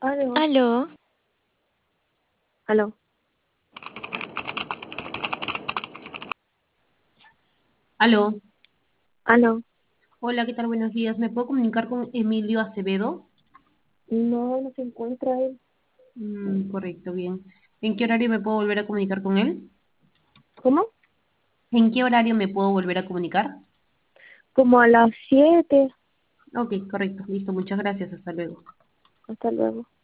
Aló, Aló, aló, Aló, aló. hola, ¿qué tal? Buenos días. ¿Me puedo comunicar con Emilio Acevedo? No, no se encuentra él. Correcto, bien. ¿En qué horario me puedo volver a comunicar con él? ¿Cómo? ¿En qué horario me puedo volver a comunicar? Como a las 7. Ok, correcto, listo, muchas gracias, hasta luego. Hasta luego.